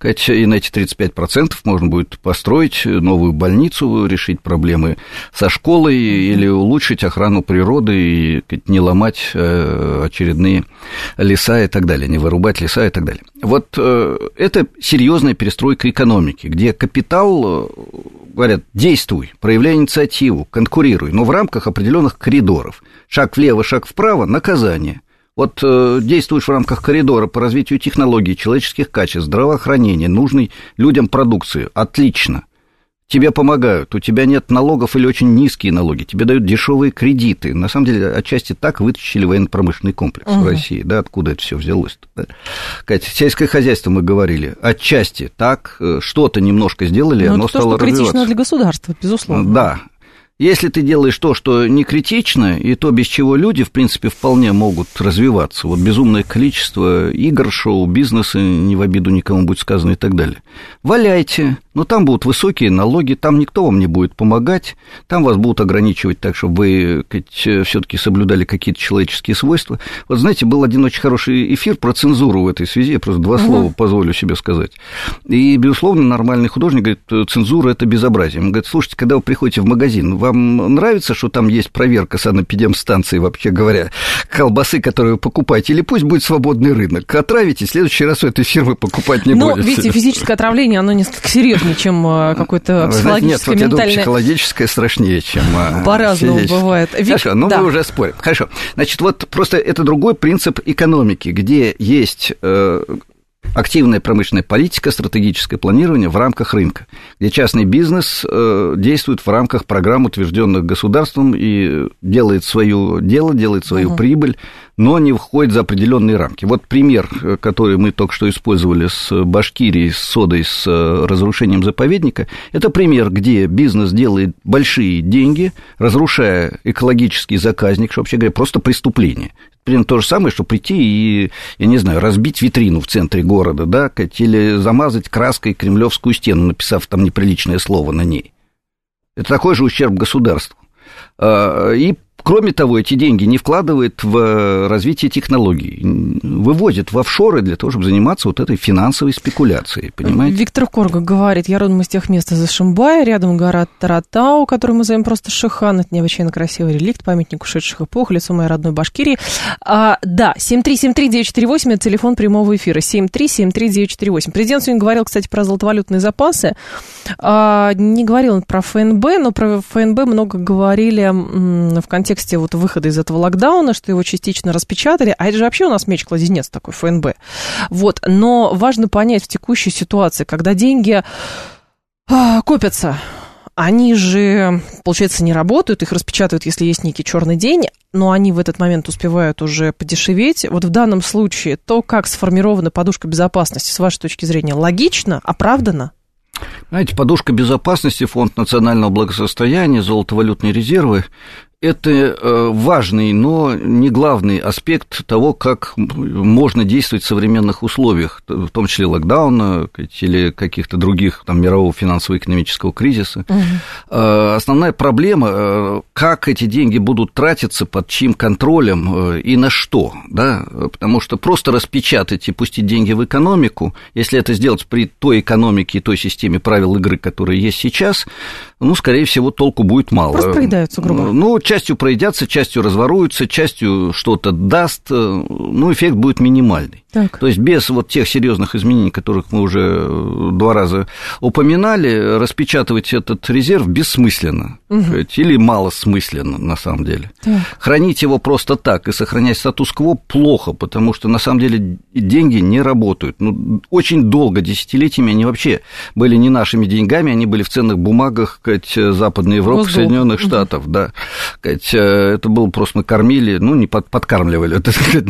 и на эти тридцать пять процентов можно будет построить новую больницу, решить проблемы со школой или улучшить охрану природы и не ломать очередные леса и так далее, не вырубать леса и так далее. Вот это серьезная перестройка экономики, где капитал, говорят, действуй, проявляй инициативу, конкурируй, но в рамках определенных коридоров. Шаг влево, шаг вправо, наказание. Вот э, действуешь в рамках коридора по развитию технологий, человеческих качеств, здравоохранения, нужной людям продукции. Отлично. Тебе помогают, у тебя нет налогов или очень низкие налоги, тебе дают дешевые кредиты. На самом деле, отчасти так вытащили военно-промышленный комплекс угу. в России. Да, откуда это все взялось-то? Да? Катя, сельское хозяйство мы говорили, отчасти так, что-то немножко сделали, но оно это стало то, что развиваться. Критично для государства, безусловно. Да. Если ты делаешь то, что не критично, и то, без чего люди, в принципе, вполне могут развиваться, вот безумное количество игр, шоу, бизнеса, не в обиду никому будет сказано и так далее, валяйте, Но там будут высокие налоги, там никто вам не будет помогать, там вас будут ограничивать так, чтобы вы все-таки соблюдали какие-то человеческие свойства. Вот знаете, был один очень хороший эфир про цензуру в этой связи, я просто два угу. слова позволю себе сказать. И, безусловно, нормальный художник говорит, цензура – это безобразие. Он говорит, слушайте, когда вы приходите в магазин, вам нравится, что там есть проверка санэпидемстанции, вообще говоря, колбасы, которые вы покупаете, или пусть будет свободный рынок? Отравите, в следующий раз у этой фирмы покупать не Но, будете. Но, видите, физическое отравление, оно несколько серьезнее, чем какое-то психологическое, нет, вот ментальное. Я думаю, психологическое страшнее, чем по-разному бывает. Хорошо, но да. мы уже спорим. Хорошо, значит, вот просто это другой принцип экономики, где есть э, активная промышленная политика, стратегическое планирование в рамках рынка, где частный бизнес э, действует в рамках программ, утвержденных государством, и делает свое дело, делает свою uh-huh. прибыль, но не входит за определенные рамки. Вот пример, который мы только что использовали с Башкирией, с содой, с разрушением заповедника, это пример, где бизнес делает большие деньги, разрушая экологический заказник, что, вообще говоря, просто преступление. Примерно то же самое, что прийти и, я не знаю, разбить витрину в центре города, да, или замазать краской кремлевскую стену, написав там неприличное слово на ней. Это такой же ущерб государству. И кроме того, эти деньги не вкладывает в развитие технологий, выводит в офшоры для того, чтобы заниматься вот этой финансовой спекуляцией, понимаете? Виктор Корга говорит, я родом из тех мест из Ишимбая, рядом гора Таратау, которую мы зовем просто Шихан, это необычайно красивый реликт, памятник ушедших эпох, лицо моей родной Башкирии. А, да, семь три семь три девять четыре восемь, это телефон прямого эфира, семь три семь три девять четыре восемь. Президент сегодня говорил, кстати, про золотовалютные запасы, а, не говорил он про ФНБ, но про ФНБ много говорили м, в контексте В контексте вот выхода из этого локдауна, что его частично распечатали, а это же вообще у нас меч-кладенец такой, ФНБ. Вот, но важно понять в текущей ситуации, когда деньги а, копятся, они же, получается, не работают, их распечатывают, если есть некий черный день, но они в этот момент успевают уже подешеветь. Вот в данном случае то, как сформирована подушка безопасности, с вашей точки зрения, логично, оправдано? Знаете, подушка безопасности, фонд национального благосостояния, золотовалютные резервы – это важный, но не главный аспект того, как можно действовать в современных условиях, в том числе локдауна или каких-то других, там, мирового финансово-экономического кризиса. Угу. Основная проблема, как эти деньги будут тратиться, под чьим контролем и на что, да? Потому что просто распечатать и пустить деньги в экономику, если это сделать при той экономике и той системе правил игры, которые есть сейчас, ну, скорее всего, толку будет мало. Просто проедаются, грубо. Ну, частью проедятся, частью разворуются, частью что-то даст, ну, эффект будет минимальный. Так. То есть без вот тех серьезных изменений, которых мы уже два раза упоминали, распечатывать этот резерв бессмысленно, угу. или малосмысленно на самом деле. Так. Хранить его просто так и сохранять статус-кво плохо, потому что на самом деле деньги не работают. Ну, очень долго, десятилетиями, они вообще были не нашими деньгами, они были в ценных бумагах, сказать, Западной Европы, Воздух. Соединенных угу. Штатов, да. Сказать, это было просто накормили, ну, не под, подкармливали, так сказать,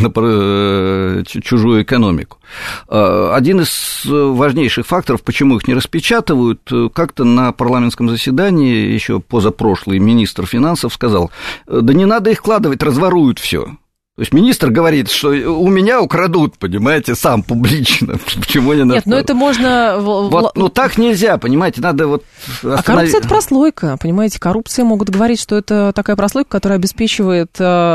на чужую экономику. Один из важнейших факторов, почему их не распечатывают, как-то на парламентском заседании еще позапрошлый министр финансов сказал, да не надо их вкладывать, разворуют все. То есть министр говорит, что у меня украдут, понимаете, сам публично. Почему не надо? Нет, ну это можно... Вот, ну так нельзя, понимаете, надо вот... Остановить. А коррупция – это прослойка, понимаете, коррупция могут говорить, что это такая прослойка, которая обеспечивает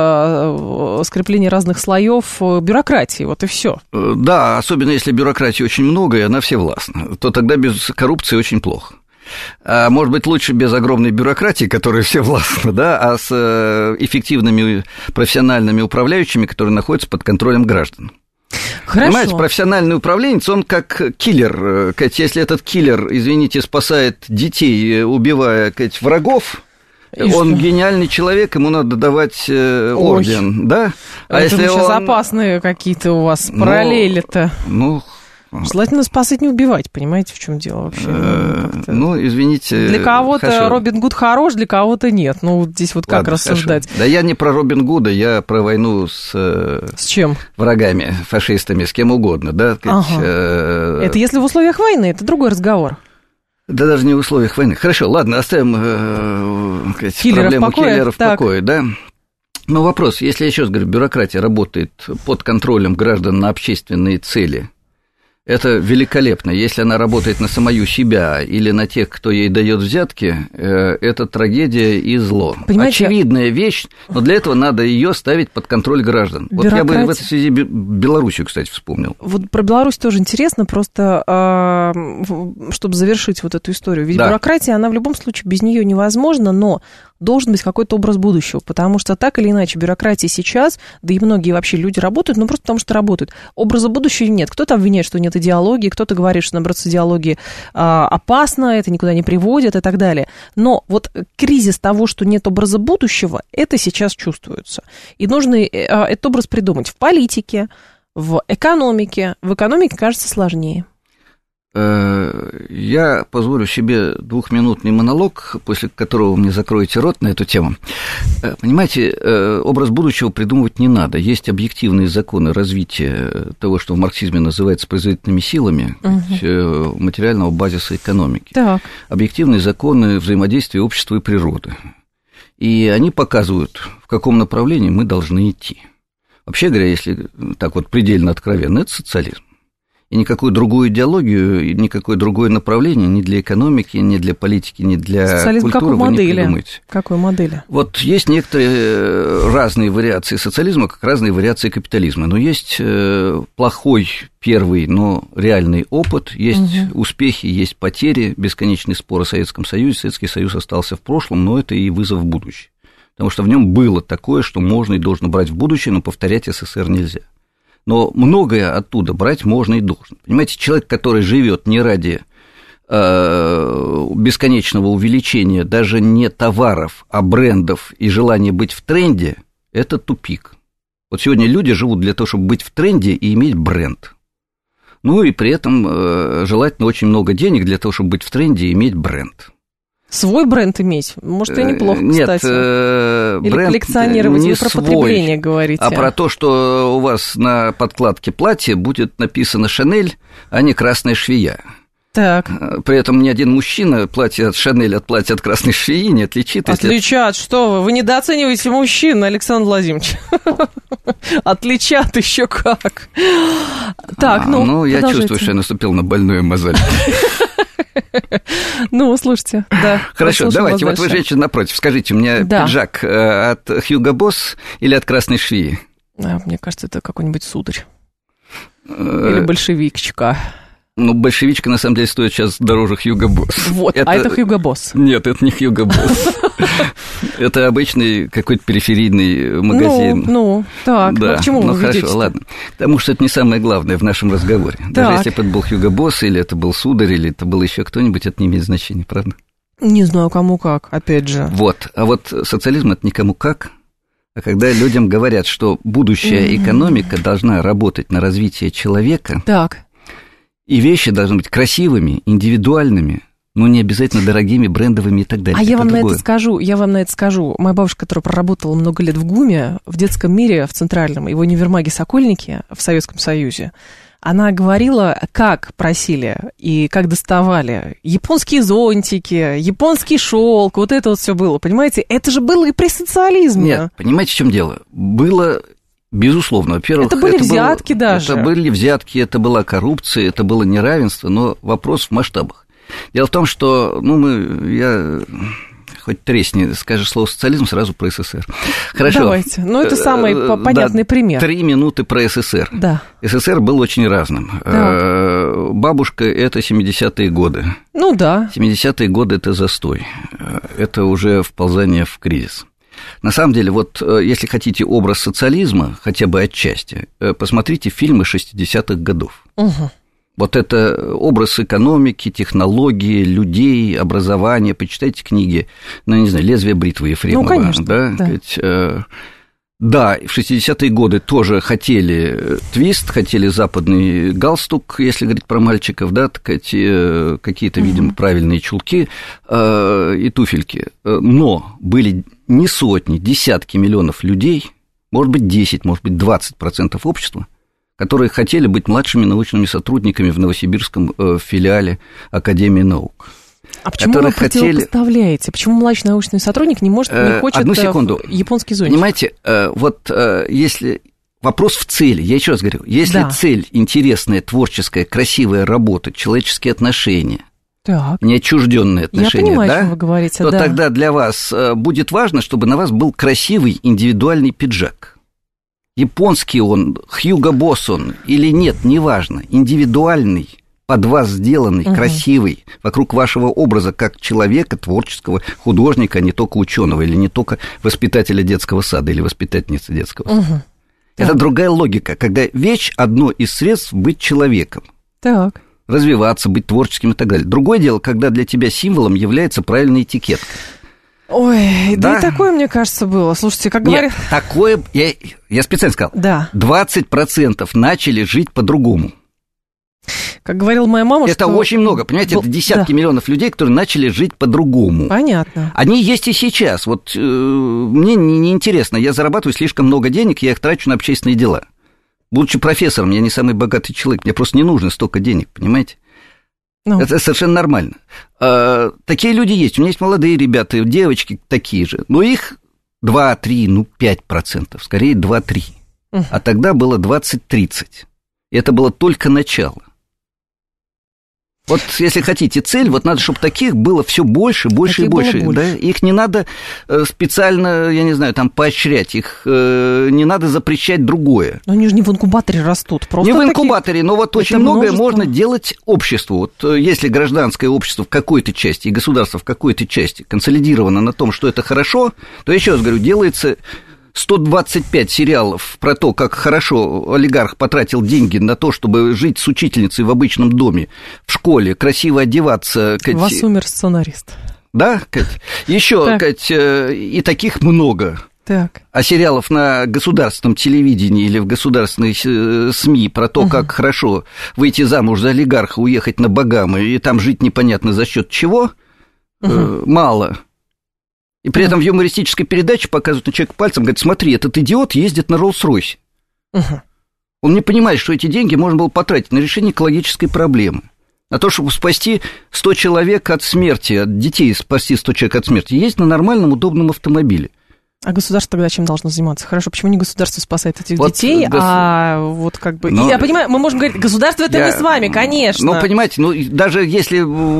э, скрепление разных слоев бюрократии, вот и все. Да, особенно если бюрократии очень много, и она всевластна, то тогда без коррупции очень плохо. А может быть, лучше без огромной бюрократии, которая всевластна, да, а с эффективными профессиональными управляющими, которые находятся под контролем граждан. Хорошо. Понимаете, профессиональный управленец, он как киллер. Если этот киллер, извините, спасает детей, убивая, сказать, врагов, и он что? Гениальный человек, ему надо давать орден, Ой. Да? А это если сейчас он... опасные какие-то у вас параллели-то. Ну, желательно спасать, не убивать, понимаете, в чем дело вообще? Ну, извините. Для кого-то хорошо. Робин Гуд хорош, для кого-то нет. Ну, здесь вот как Ладно, рассуждать? Хорошо. Да я не про Робин Гуда, я про войну с... С чем? Врагами, фашистами, с кем угодно, да? Ага. Э... Это если в условиях войны, это другой разговор. Да даже не в условиях войны. Хорошо, ладно, оставим э, киллеров проблему в покое. киллеров в покое, да? Но вопрос, если я еще раз говорю, бюрократия работает под контролем граждан на общественные цели, Это великолепно. Если она работает на самую себя или на тех, кто ей дает взятки, это трагедия и зло. Понимаете, очевидная вещь, но для этого надо ее ставить под контроль граждан. Бюрократия... Вот я бы в этой связи Белоруссию, кстати, вспомнил. Вот про Беларусь тоже интересно, просто чтобы завершить вот эту историю. Ведь да. бюрократия, она в любом случае без нее невозможна, но должен быть какой-то образ будущего, потому что так или иначе бюрократия сейчас, да и многие вообще люди работают, ну просто потому что работают. Образа будущего нет. Кто-то обвиняет, что нет идеологии, кто-то говорит, что, наоборот, с идеологией а, опасно, это никуда не приводит и так далее. Но вот кризис того, что нет образа будущего, это сейчас чувствуется. И нужно а, этот образ придумать в политике, в экономике. В экономике, кажется, сложнее. Я позволю себе двухминутный монолог, после которого мне закроете рот на эту тему. Понимаете, образ будущего придумывать не надо. Есть объективные законы развития того, что в марксизме называется производительными силами, угу. материального базиса экономики. Так. Объективные законы взаимодействия общества и природы. И они показывают, в каком направлении мы должны идти. Вообще говоря, если так вот предельно откровенно, это социализм. И никакую другую идеологию, никакое другое направление ни для экономики, ни для политики, ни для социализм культуры вы не придумаете. Какой модели? Вот есть некоторые разные вариации социализма, как разные вариации капитализма. Но есть плохой первый, но реальный опыт, есть угу. успехи, есть потери, бесконечный спор о Советском Союзе. Советский Союз остался в прошлом, но это и вызов в будущее. Потому что в нем было такое, что можно и должно брать в будущее, но повторять СССР нельзя. Но многое оттуда брать можно и должно. Понимаете, человек, который живет не ради э, бесконечного увеличения даже не товаров, а брендов и желания быть в тренде, это тупик. Вот сегодня люди живут для того, чтобы быть в тренде и иметь бренд. Ну и при этом э, желательно очень много денег для того, чтобы быть в тренде и иметь бренд. Свой бренд иметь? Может, и неплохо, Нет, кстати. Или бренд коллекционировать, не вы про свой, потребление говорите. А про то, что у вас на подкладке платья будет написано «Шанель», а не «Красная швея». Так. При этом ни один мужчина платье от «Шанель» от платья от «Красной швеи» не отличит. Отличат, если... что вы? Вы недооцениваете мужчин, Александр Владимирович. Отличат еще как. Так, ну, Ну, я чувствую, что я наступил на больную мозоль. Ну, слушайте, да. Хорошо, давайте, вот вы женщина напротив, скажите, у меня да. пиджак от Хьюго Босс или от Красной швеи? А, мне кажется, это какой-нибудь сударь. Или большевичка. Ну, большевичка, на самом деле, стоит сейчас дороже Хьюго Босс. Вот, это... а это Хьюго Босс. Нет, это не Хьюго Босс. Это обычный какой-то периферийный магазин. Ну, ну так, да. ну, к чему ну, вы хорошо, ведете-то? Ладно. Потому что это не самое главное в нашем разговоре. Так. Даже если бы это был Хьюго Босс, или это был сударь, или это был еще кто-нибудь, это не имеет значения, правда? Не знаю, кому как, опять же. Вот, а вот социализм – это никому как. А когда людям говорят, что будущая mm-hmm. экономика должна работать на развитие человека, так. и вещи должны быть красивыми, индивидуальными, но не обязательно дорогими, брендовыми и так далее. А это я вам другое. на это скажу, я вам на это скажу. Моя бабушка, которая проработала много лет в ГУМе, в детском мире, в Центральном, и в универмаге «Сокольники» в Советском Союзе, она говорила, как просили и как доставали японские зонтики, японский шелк, вот это вот все было, понимаете? Это же было и при социализме. Нет, понимаете, в чем дело? Было... Безусловно, во-первых, это были это взятки было, даже. Это были взятки, это была коррупция, это было неравенство, но вопрос в масштабах. Дело в том, что, ну, мы, я, хоть тресни, скажешь слово социализм, сразу про СССР. Хорошо. Давайте, ну, это самый понятный да, пример. Три минуты про СССР. Да. СССР был очень разным. Да. Бабушка – это семидесятые годы. Ну, да. семидесятые годы – это застой, это уже вползание в кризис. На самом деле, вот если хотите образ социализма, хотя бы отчасти, посмотрите фильмы шестидесятых годов. Угу. Вот это образ экономики, технологии, людей, образования. Почитайте книги, ну, не знаю, «Лезвие бритвы» Ефремова. Ну, конечно, да. да. Ведь, э, да, в шестидесятые годы тоже хотели твист, хотели западный галстук, если говорить про мальчиков, да, какие-то, видимо, угу. правильные чулки э, и туфельки. Но были не сотни, десятки миллионов людей, может быть, десять, может быть, двадцать процентов общества, которые хотели быть младшими научными сотрудниками в новосибирском э, филиале Академии наук. А почему вы противопоставляете? Хотели... Почему младший научный сотрудник не может, не хочет Одну секунду. японский зонтик? Понимаете, вот если вопрос в цели. Я еще раз говорю, если да. цель интересная, творческая, красивая работа, человеческие отношения, так. неотчужденные отношения, я понимаю, да, о чем вы говорите, то да. тогда для вас будет важно, чтобы на вас был красивый индивидуальный пиджак. Японский он, Хьюго Босс он или нет, неважно, индивидуальный, под вас сделанный, угу. красивый, вокруг вашего образа как человека, творческого художника, не только ученого или не только воспитателя детского сада или воспитательницы детского сада. Угу. Это так. другая логика, когда вещь – одно из средств быть человеком. Так. Развиваться, быть творческим и так далее. Другое дело, когда для тебя символом является правильная этикетка. Ой, да, да и такое, мне кажется, было. Слушайте, как говорят... Нет, такое, я, я специально сказал, да. двадцать процентов начали жить по-другому. Как говорила моя мама, это что... очень много, понимаете, это десятки да. миллионов людей, которые начали жить по-другому. Понятно. Они есть и сейчас. Вот э, мне неинтересно, я зарабатываю слишком много денег, я их трачу на общественные дела. Будучи профессором, я не самый богатый человек, мне просто не нужно столько денег, понимаете? Ну. Это совершенно нормально. А, такие люди есть, у меня есть молодые ребята, девочки такие же, но их два-три, ну пять процентов, скорее два-три. Угу. А тогда было двадцать-тридцать. И это было только начало. Вот если хотите цель, вот надо, чтобы таких было все больше, больше таких и больше. больше. Да? Их не надо специально, я не знаю, там поощрять, их не надо запрещать другое. Но они же не в инкубаторе растут. Просто не в такие... инкубаторе, но вот очень многое множество... можно делать обществу. Вот если гражданское общество в какой-то части и государство в какой-то части консолидировано на том, что это хорошо, то еще раз говорю, делается... сто двадцать пять сериалов про то, как хорошо олигарх потратил деньги на то, чтобы жить с учительницей в обычном доме, в школе, красиво одеваться. Кать... Вас умер сценарист. Да, Кать? Еще, Кать, и таких много. Так. А сериалов на государственном телевидении или в государственной СМИ про то, угу. как хорошо выйти замуж за олигарха, уехать на Багамы и там жить непонятно за счет чего, угу. мало. И при этом в юмористической передаче показывают на человека пальцем, говорят, смотри, этот идиот ездит на Роллс-Ройсе. Uh-huh. Он не понимает, что эти деньги можно было потратить на решение экологической проблемы. На то, чтобы спасти сто человек от смерти, от детей спасти сто человек от смерти, ездить на нормальном, удобном автомобиле. А государство тогда чем должно заниматься? Хорошо, почему не государство спасает этих вот детей, гос... а вот как бы... Но... Я понимаю, мы можем говорить, государство это я... мы с вами, конечно. Ну, понимаете, ну, даже если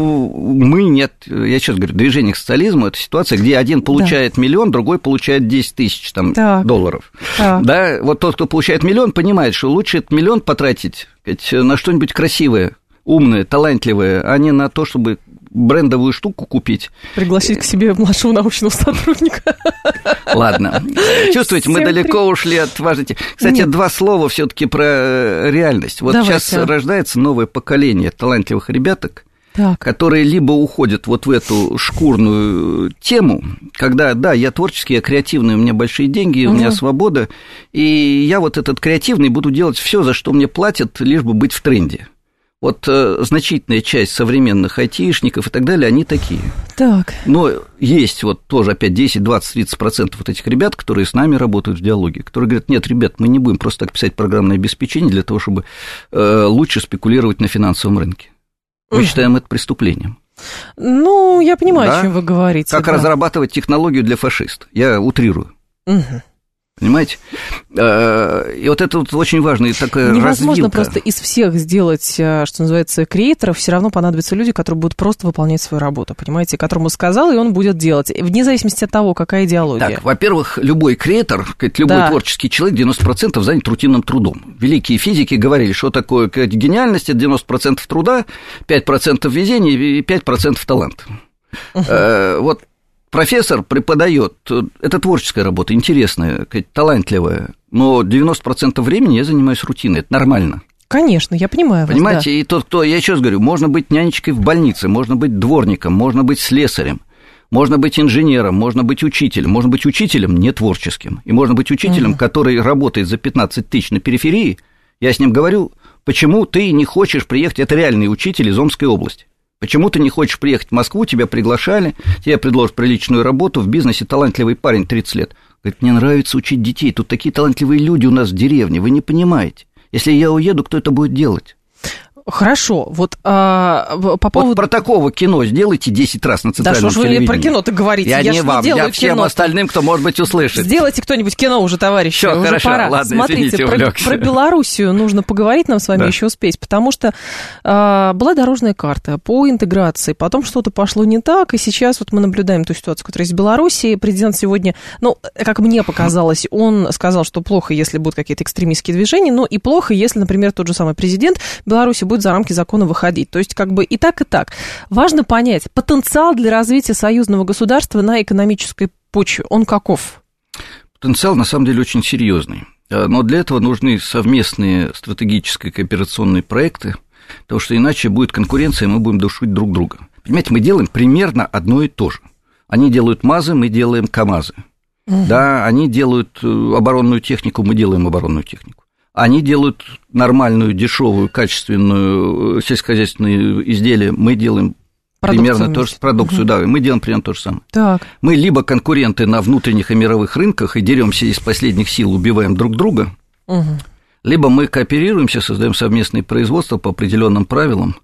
мы нет... Я сейчас говорю, движение к социализму, это ситуация, где один получает да. миллион, другой получает десять тысяч там, долларов. Так. Да, вот тот, кто получает миллион, понимает, что лучше этот миллион потратить на что-нибудь красивое, умное, талантливое, а не на то, чтобы... брендовую штуку купить. Пригласить к себе младшего научного сотрудника. Ладно. Чувствуете, мы далеко ушли от важной темы. Кстати, Нет. два слова все-таки про реальность. Вот Давайте. Сейчас рождается новое поколение талантливых ребяток, так. которые либо уходят вот в эту шкурную тему, когда, да, я творческий, я креативный, у меня большие деньги, угу. у меня свобода, и я вот этот креативный буду делать все, за что мне платят, лишь бы быть в тренде. Вот э, значительная часть современных айтишников и так далее, они такие. Так. Но есть вот тоже опять десять, двадцать, тридцать процентов вот этих ребят, которые с нами работают в диалоге, которые говорят, нет, ребят, мы не будем просто так писать программное обеспечение для того, чтобы э, лучше спекулировать на финансовом рынке. Мы угу. считаем это преступлением. Ну, я понимаю, да? о чем вы говорите. Как да. разрабатывать технологию для фашиста. Я утрирую. Угу. Понимаете? И вот это вот очень важно, и такая невозможно развилка. Просто из всех сделать, что называется, креаторов, все равно понадобятся люди, которые будут просто выполнять свою работу, понимаете, которому сказал, и он будет делать, вне зависимости от того, какая идеология. Так, во-первых, любой креатор, любой да. творческий человек девяносто процентов занят рутинным трудом. Великие физики говорили, что такое гениальность, это девяносто процентов труда, пять процентов везения и пять процентов таланта. Uh-huh. Вот профессор преподает, это творческая работа, интересная, талантливая, но девяносто процентов времени я занимаюсь рутиной, это нормально. Конечно, я понимаю вас, понимаете, да. И тот, кто, я еще раз говорю, можно быть нянечкой в больнице, можно быть дворником, можно быть слесарем, можно быть инженером, можно быть учителем, можно быть учителем не творческим, и можно быть учителем, угу. который работает за пятнадцать тысяч на периферии, я с ним говорю, почему ты не хочешь приехать, это реальный учитель из Омской области. Почему ты не хочешь приехать в Москву, тебя приглашали, тебе предложат приличную работу, в бизнесе талантливый парень, тридцать лет. Говорит, мне нравится учить детей, тут такие талантливые люди у нас в деревне, вы не понимаете. Если я уеду, кто это будет делать? Хорошо, вот а, по поводу... Вот про такого кино сделайте десять раз на центральном телевидении. Да что ж вы про кино-то говорите? Я, я не вам, я всем кино-то. Остальным, кто, может быть, услышит. Сделайте кто-нибудь кино уже, товарищи, Всё, уже хорошо, пора. Ладно, Смотрите, извините, про, про Белоруссию нужно поговорить нам с вами, да. еще успеть, потому что а, была дорожная карта по интеграции, потом что-то пошло не так, и сейчас вот мы наблюдаем ту ситуацию, которая есть в Беларуси. Президент сегодня, ну, как мне показалось, он сказал, что плохо, если будут какие-то экстремистские движения, но и плохо, если, например, тот же самый президент Беларуси будет за рамки закона выходить. То есть как бы и так, и так. Важно понять, потенциал для развития союзного государства на экономической почве, он каков? Потенциал, на самом деле, очень серьезный. Но для этого нужны совместные стратегические кооперационные проекты, потому что иначе будет конкуренция, и мы будем душить друг друга. Понимаете, мы делаем примерно одно и то же. Они делают МАЗы, мы делаем КАМАЗы. Угу. Да, они делают оборонную технику, мы делаем оборонную технику. Они делают нормальную, дешевую, качественную сельскохозяйственные изделия, мы делаем продукцию примерно то же, продукцию, угу. да, мы делаем примерно то же самое. Так. Мы либо конкуренты на внутренних и мировых рынках и деремся из последних сил, убиваем друг друга, угу. либо мы кооперируемся, создаем совместные производства по определенным правилам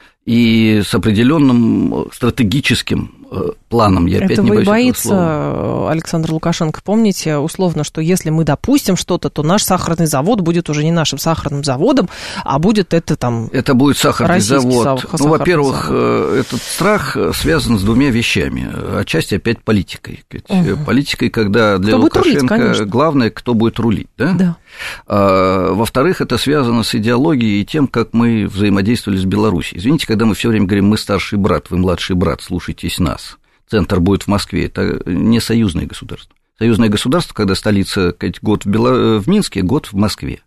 и с определенным стратегическим планом, я опять это не боюсь этого боится слова. Александр Лукашенко, помните, условно, что если мы допустим что-то, то наш сахарный завод будет уже не нашим сахарным заводом, а будет это там... Это будет сахарный завод. Сахарный ну, во-первых, завод. Этот страх связан с двумя вещами, отчасти опять политикой. Угу. Политикой, когда для кто Лукашенко рулить, главное, кто будет рулить, да? Да. А, во-вторых, это связано с идеологией и тем, как мы взаимодействовали с Белоруссией. Извините, когда мы все время говорим, мы старший брат, вы младший брат, слушайтесь нас. Центр будет в Москве, это не союзное государство. Союзное государство, когда столица год в, Бело... в Минске, год в Москве.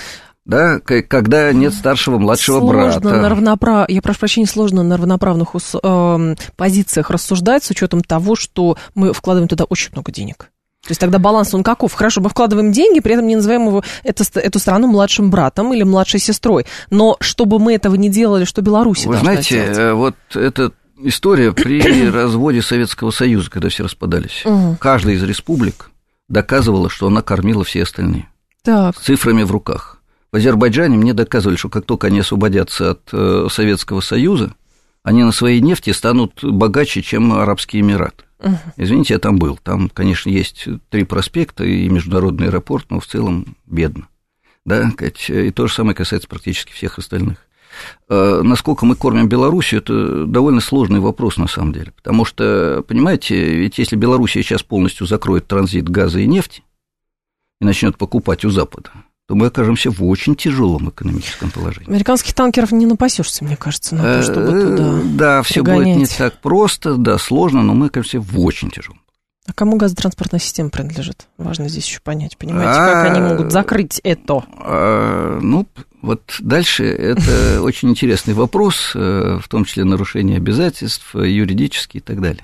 Да, когда нет старшего, младшего сложно брата. На равноправ... Я прошу прощения, сложно на равноправных ус... э, позициях рассуждать с учетом того, что мы вкладываем туда очень много денег. То есть тогда баланс, он каков? Хорошо, мы вкладываем деньги, при этом не называем его, это, эту страну младшим братом или младшей сестрой. Но чтобы мы этого не делали, что Беларусь должна знаете, делать? Вы вот это... История при разводе Советского Союза, когда все распадались. Угу. Каждая из республик доказывала, что она кормила все остальные. Так. С цифрами в руках. В Азербайджане мне доказывали, что как только они освободятся от э, Советского Союза, они на своей нефти станут богаче, чем Арабские Эмираты. Угу. Извините, я там был. Там, конечно, есть три проспекта и международный аэропорт, но в целом бедно. Да? И то же самое касается практически всех остальных. Насколько мы кормим Белоруссию, это довольно сложный вопрос на самом деле, потому что, понимаете, ведь если Белоруссия сейчас полностью закроет транзит газа и нефти и начнет покупать у Запада, то мы окажемся в очень тяжелом экономическом положении. Американских танкеров не напасешься, мне кажется, на то, чтобы туда Да, все будет не так просто, да, сложно, но мы окажемся в очень тяжелом. А кому газотранспортная система принадлежит? Важно здесь еще понять, понимаете, как они могут закрыть это? Ну, вот дальше это очень интересный вопрос, в том числе нарушение обязательств, юридические и так далее.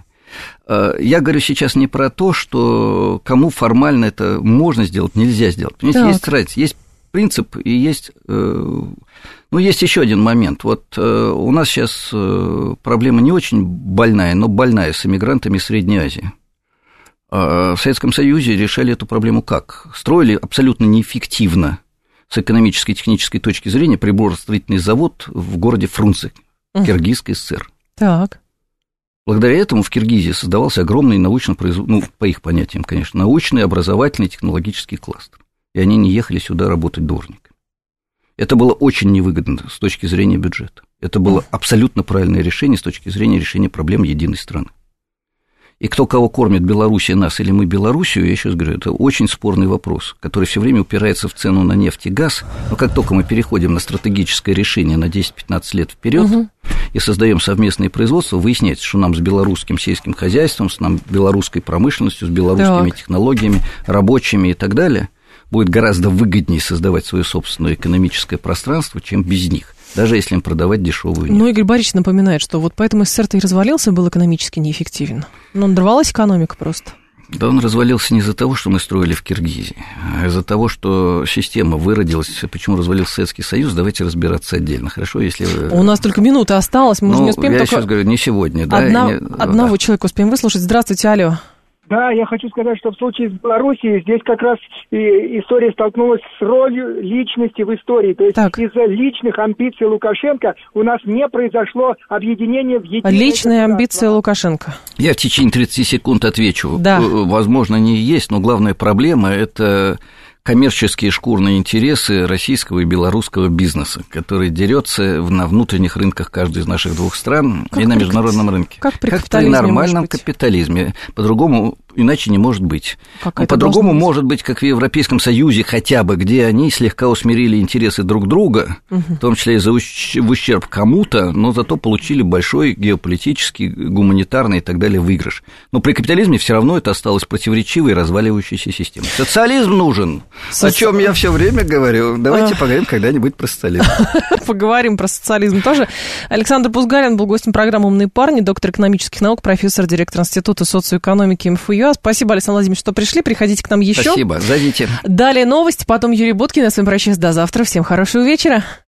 Я говорю сейчас не про то, что кому формально это можно сделать, нельзя сделать. Понимаете, так. есть разница, есть принцип и есть... Ну, есть еще один момент. Вот у нас сейчас проблема не очень больная, но больная с эмигрантами из Средней Азии. В Советском Союзе решали эту проблему как? Строили абсолютно неэффективно с экономической и технической точки зрения приборостроительный завод в городе Фрунзе, uh-huh. Киргизской ССР. Так. Благодаря этому в Киргизии создавался огромный научно-производственный, ну, по их понятиям, конечно, научный, образовательный, технологический кластер. И они не ехали сюда работать дворниками. Это было очень невыгодно с точки зрения бюджета. Это было uh-huh. абсолютно правильное решение с точки зрения решения проблем единой страны. И кто кого кормит, Белоруссия нас или мы Белоруссию, я еще раз говорю, это очень спорный вопрос, который все время упирается в цену на нефть и газ. Но как только мы переходим на стратегическое решение на десять-пятнадцать лет вперед угу. и создаем совместные производства, выясняется, что нам с белорусским сельским хозяйством, с нам белорусской промышленностью, с белорусскими так. технологиями, рабочими и так далее, будет гораздо выгоднее создавать свое собственное экономическое пространство, чем без них. Даже если им продавать дешевую нефть. Ну, Игорь Борисович напоминает, что вот поэтому СССР-то и развалился, был экономически неэффективен. Но надорвалась экономика просто. Да он развалился не из-за того, что мы строили в Киргизии, а из-за того, что система выродилась. Почему развалился Советский Союз, давайте разбираться отдельно. Хорошо, если... У нас только минута осталась, мы ну, уже не успеем. Я только... сейчас говорю, не сегодня. Да, Одна... не... Одного да. человека успеем выслушать. Здравствуйте, алло. Да, я хочу сказать, что в случае с Белоруссией здесь как раз и история столкнулась с ролью личности в истории. То есть так. из-за личных амбиций Лукашенко у нас не произошло объединение в единое Личные амбиции Лукашенко. Я в течение тридцати секунд отвечу. Да. Возможно, они и есть, но главная проблема – это коммерческие шкурные интересы российского и белорусского бизнеса, который дерется на внутренних рынках каждой из наших двух стран как и на международном рынке. Как при, как при нормальном капитализме. По-другому иначе не может быть. По-другому может быть, как в Европейском Союзе хотя бы, где они слегка усмирили интересы друг друга, угу. в том числе и за ущ- в ущерб кому-то, но зато получили большой геополитический, гуманитарный и так далее выигрыш. Но при капитализме все равно это осталось противоречивой и разваливающейся системой. Социализм нужен. Со... О чем я все время говорю. Давайте а... поговорим когда-нибудь про социализм. Поговорим про социализм тоже. Александр Пузгарин был гостем программы «Умные парни», доктор экономических наук, профессор, директор Института социоэкономики эм эф ю а. Спасибо, Александр Владимирович, что пришли. Приходите к нам еще. Спасибо. Зовите. Далее новости, потом Юрий Буткин. Я с вами прощаюсь до завтра. Всем хорошего вечера.